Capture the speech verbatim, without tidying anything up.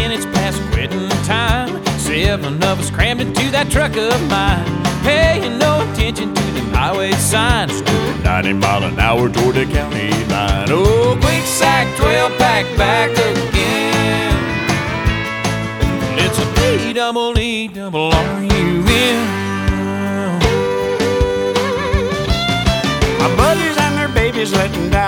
minutes past quitting time. Seven of us crammed into that truck of mine, paying no attention to the highway signs, ninety mile an hour toward the county line. Oh, quick sack, twelve pack back again. It's a B double E double R U N. My buddies and their babies letting down